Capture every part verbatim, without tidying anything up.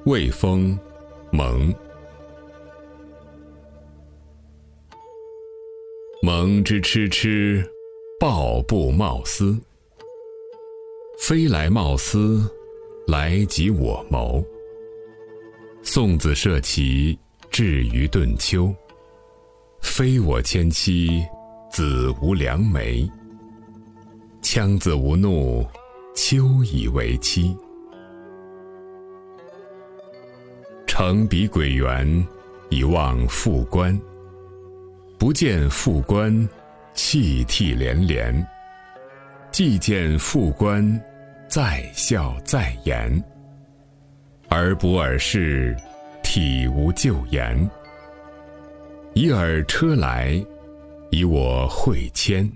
魏风，蒙。蒙之蚩蚩，抱布贸丝。飞来贸丝，来及我谋。送子涉其至于顿丘。非我迁妻，子无良媒。羌子无怒，丘以为妻。乘彼轨原，以望复关。不见复关，泣涕连连。既见复关，再笑再言。而不尔事，体无咎言。以尔车来，以我会牵。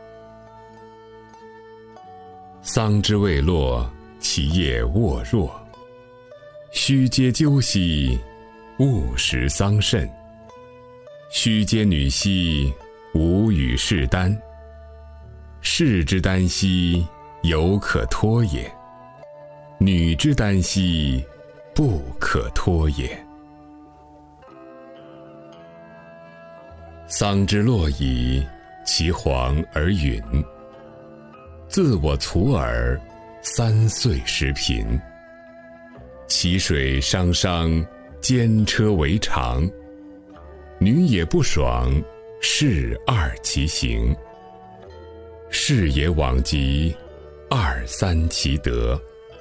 桑之未落，其叶沃若。须嗟鸠兮，勿食桑葚。须嗟女兮，无与士耽。士之耽兮，犹可脱也；女之耽兮，不可脱也。桑之落矣，其黄而陨。自我徂尔，三岁时贫。其水汤汤，兼车为长。女也不爽，士二其行。士也往极，二三其德。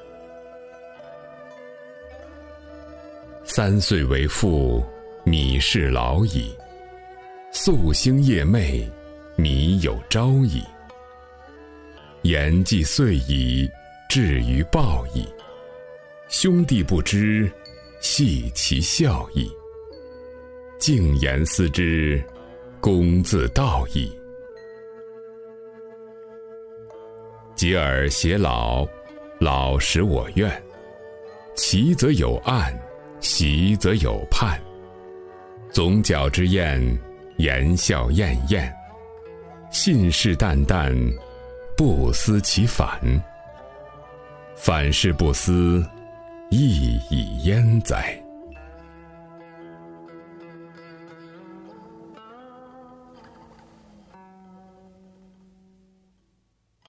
三岁为妇，米氏老矣。夙兴夜寐，米有朝矣。言既遂矣，至于报矣。兄弟不知，系其孝矣。静言思之，公自道矣。及尔偕老，老使我愿。齐则有案，习则有判。总角之宴，言笑晏晏。信誓旦旦，不思其反。反是不思，亦已焉哉。